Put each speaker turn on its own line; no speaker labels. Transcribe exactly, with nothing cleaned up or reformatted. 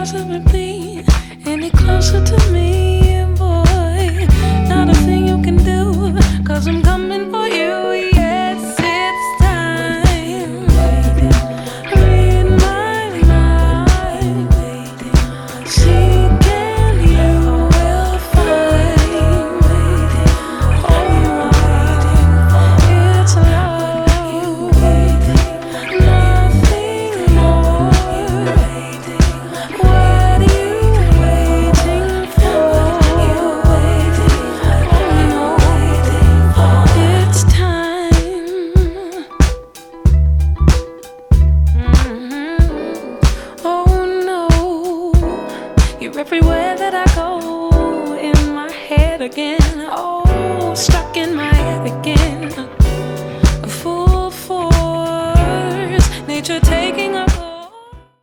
closer with me, any closer to me, boy. Not a thing you can do, cause I'm coming for you. Yes, it's time. Read my mind. Seek and you will find. Oh, it's love, nothing more. What are you waiting for? Oh no, it's time. Mhm. Oh no, you're everywhere that I go, in my head again. Oh, stuck in my head again.